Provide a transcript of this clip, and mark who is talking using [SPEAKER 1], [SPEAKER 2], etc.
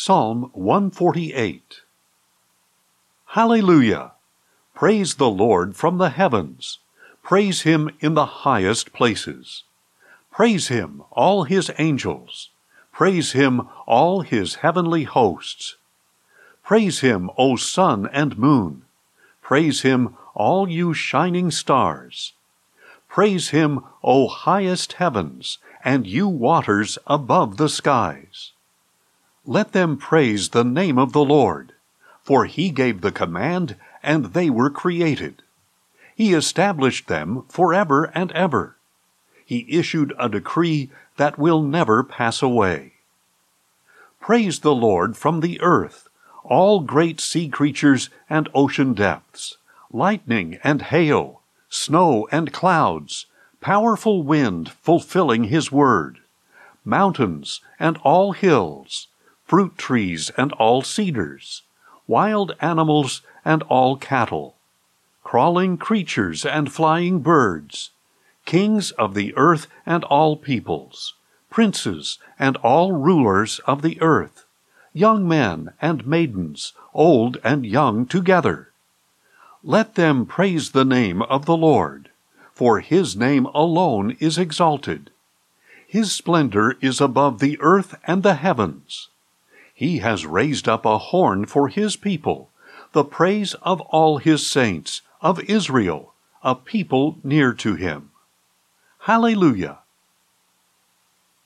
[SPEAKER 1] Psalm 148. Hallelujah! Praise the Lord from the heavens. Praise Him in the highest places. Praise Him, all His angels. Praise Him, all His heavenly hosts. Praise Him, O sun and moon. Praise Him, all you shining stars. Praise Him, O highest heavens, and you waters above the skies. Let them praise the name of the Lord, for He gave the command, and they were created. He established them forever and ever. He issued a decree that will never pass away. Praise the Lord from the earth, all great sea creatures and ocean depths, lightning and hail, snow and clouds, powerful wind fulfilling His word, mountains and all hills, fruit trees and all cedars, wild animals and all cattle, crawling creatures and flying birds, kings of the earth and all peoples, princes and all rulers of the earth, young men and maidens, old and young together. Let them praise the name of the Lord, for His name alone is exalted. His splendor is above the earth and the heavens. He has raised up a horn for His people, the praise of all His saints, of Israel, a people near to Him. Hallelujah!